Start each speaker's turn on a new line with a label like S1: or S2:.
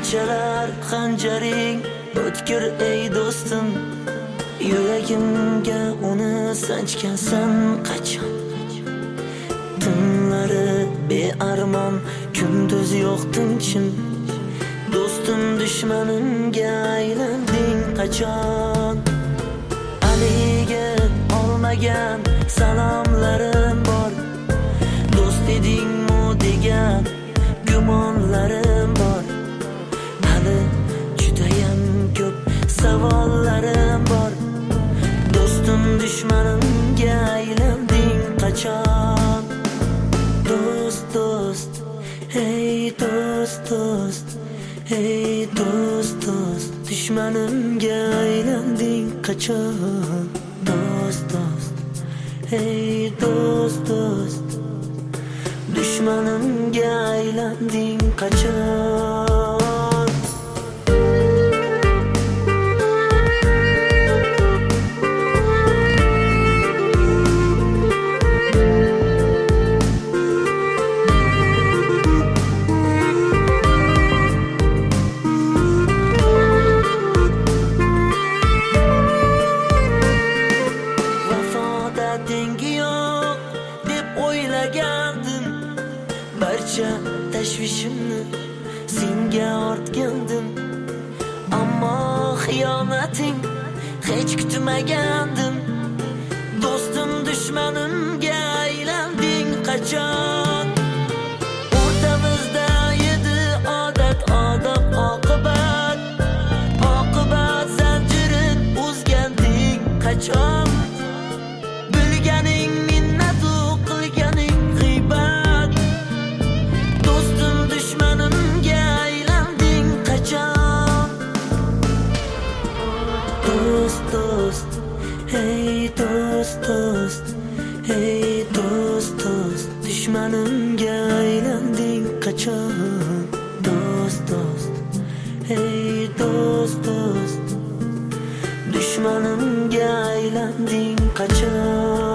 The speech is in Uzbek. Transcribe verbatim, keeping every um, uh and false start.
S1: Parçalar xanjaring o'tkir ey do'stim, yuragimga uni sanchgansan qachon. Tunlari bearmon, kunduz yo'q tinchim, do'stim dushmanimga aylanding qachon. Aliga olmagan salomlarim bor, do'st edingmi degan gumonlarim bor. Hali judayam ko'p savollarim bor, do'stim dushmanimga aylanding qachon. Do'st do'st, hey do'st do'st, hey do'st do'st, dushmanimga aylanding qachon. Do'st do'st, hey do'st do'st, dushmanimga aylanding qachon. Barcha tashvishimni senga ortgandim, ammo xiyonating hech kutmagandim. Do'stim dushmanimga aylanding qachon. O'rtamizda edi odat, odob, oqibat, oqibat zanjirin uzganding qachon. Bilganing minnatu qilganing g'iybat, do'stim dushmanimga aylanding qachon. Do'st do'st, hey do'st do'st, hey do'st do'st, dushmanimga aylanding qachon. Do'st do'st, hey do'st do'st, dushmanimga aylanding qachon.